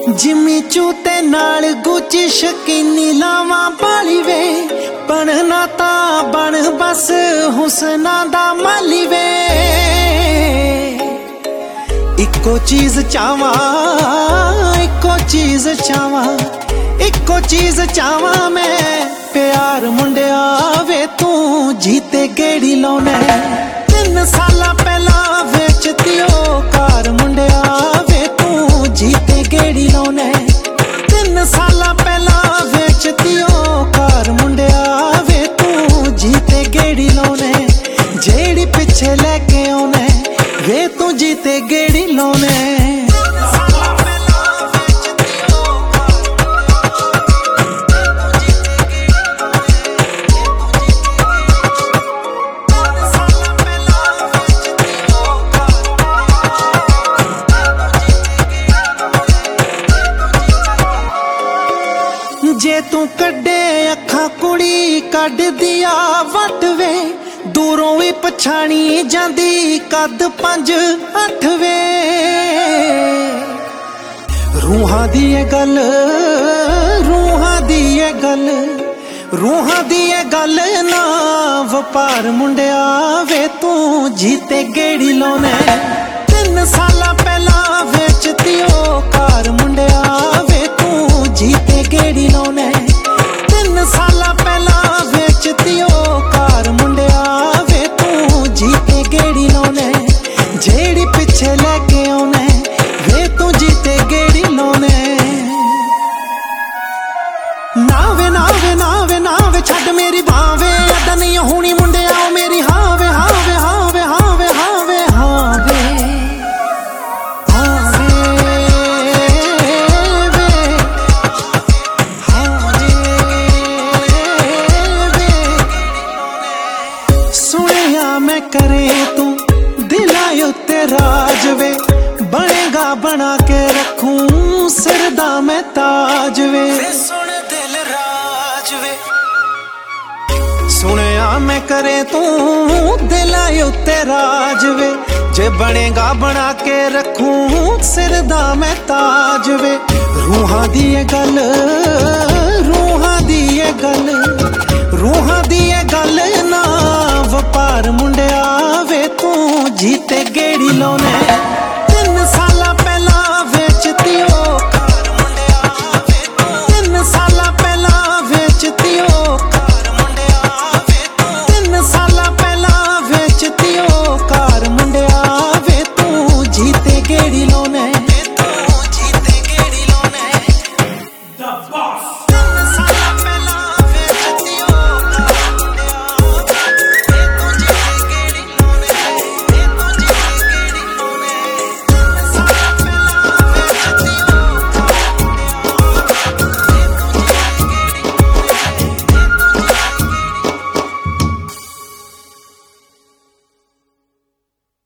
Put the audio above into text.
ਜਿਮੀ ਚੂਤੇ ਨਾਲ ਗੁੱਚੀ ਸ਼ਕੀਨੀ ਲਾਵਾਂ ਬਾਲੀ ਵੇ ਬਣਨਾ ਤਾਂ ਬਣ ਬਸ ਹੁਸਨਾ ਦਾ ਮਾਲੀ ਵੇ ਇੱਕੋ ਚੀਜ਼ ਚਾਵਾਂ ਇੱਕੋ ਚੀਜ਼ ਚਾਵਾਂ ਇੱਕੋ ਚੀਜ਼ ਚਾਵਾਂ ਮੈਂ ਪਿਆਰ ਮੁੰਡਿਆ ਵੇ ਤੂੰ ਜੀਤੇ ਗੇੜੀ ਲਾਉਣਾ 3 ਸਾਲਾਂ ਪਹਿਲਾਂ ਵੇਚਤੀ ਉਹ ਕਾਰ ਮੁੰਡਿਆ ਵੇ ਤੂੰ ਜੀਤੇ ਗੇੜੀ ਲਾਉਣਾ 3 ਸਾਲਾਂ ਪਹਿਲਾਂ ਵੇਚਤੀ ਉਹ ਕਾਰ ਮੁੰਡਿਆ ਵੇ ਤੂੰ ਜੀਤੇ ਗੇੜੀ ਲਾਉਣਾ ਜਿਹੜੀ ਪਿੱਛੇ ਲੈ ਕੇ ਆਉਣਾ ਵੇ ਤੂੰ ਜੀਤੇ ਗੇੜੀ ਲਾਉਣਾ ਜੇ ਤੂੰ ਕੱਢੇ ਅੱਖਾਂ ਕੁੜੀ ਕੱਢਦੀ ਆ ਵੱਟ ਵੇ ਦੂਰੋਂ ਵੀ ਪਛਾਣੀ ਜਾਂਦੀ ਕੱਦ 5-8 ਵੇ ਰੂਹਾਂ ਦੀ ਇਹ ਗੱਲ ਰੂਹਾਂ ਦੀ ਇਹ ਗੱਲ ਰੂਹਾਂ ਦੀ ਇਹ ਗੱਲ ਨਾ ਵਪਾਰ ਮੁੰਡਿਆ ਵੇ ਤੂੰ ਜੀਤੇ ਗੇੜੀ ਲਾਉਣਾ 3 ਸਾਲਾਂ ਪਹਿਲਾਂ ਵੇਚਤੀ ਉਹ ਕਾਰ ਮੁੰਡਿਆ ਵੇ ਤੂੰ ਜੀਤੇ ਗੇੜੀ ਲਾਉਣਾ 3 ਸਾਲਾਂ ਪਹਿਲਾਂ ਵੇਚਤੀ ਉਹ ਕਾਰ ਮੁੰਡਿਆ ਵੇ ਤੂੰ ਜੀਤੇ ਗੇੜੀ ਲਾਉਣਾ ਜਿਹੜੀ ਪਿੱਛੇ ਲੈ ਕੇ ਆਉਣਾ ਵੇ ਤੂੰ ਜੀਤੇ ਗੇੜੀ ਲਾਉਣਾ ਨਾਵੇ ਨਾਵੇ ਨਾਵੇ ਨਾਵੇ ਛੱਡ ਮੇਰੀ ਬਾਵੇਂ ਅੱਡਾ ਨਹੀਂ ਹੋਣੀ ਮੁੰਡਿਆ ਉਹ ਮੇਰੀ ਹਾਵੇ ਹਾਵੇ ਹਾਵੇ ਹਾਵੇ ਹਾਵੇ ਹਾਵੇ मैं करे तू दिलां उत्ते राज वे बनेगा बना के रखूं सिर दा मैं ताज वे सुन दिल राज वे सुनिया मैं करे तू दिलां उत्ते राज वे जे बनेगा बना के रखूं सिर दा मैं ताज वे रूहां दी ये गल रूहां दी ये गल रूहां दी ये गल ना ਵਪਾਰ ਮੁੰਡਿਆ ਵੇ ਤੂੰ ਜੀਤੇ ਗੇੜੀ ਲਾਉਣਾ 3 ਸਾਲਾਂ ਪਹਿਲਾਂ ਵੇਚਤੀ ਉਹ ਕਾਰ ਮੁੰਡਿਆ ਵੇ ਤੂੰ 3 ਸਾਲਾਂ ਪਹਿਲਾਂ ਵੇਚਤੀ ਉਹ ਕਾਰ ਮੁੰਡਿਆ ਵੇ ਤੂੰ 3 ਸਾਲਾਂ ਪਹਿਲਾਂ ਵੇਚਤੀ ਉਹ ਕਾਰ ਮੁੰਡਿਆ ਵੇ ਤੂੰ ਜੀਤੇ ਗੇੜੀ ਲਾਉਣਾ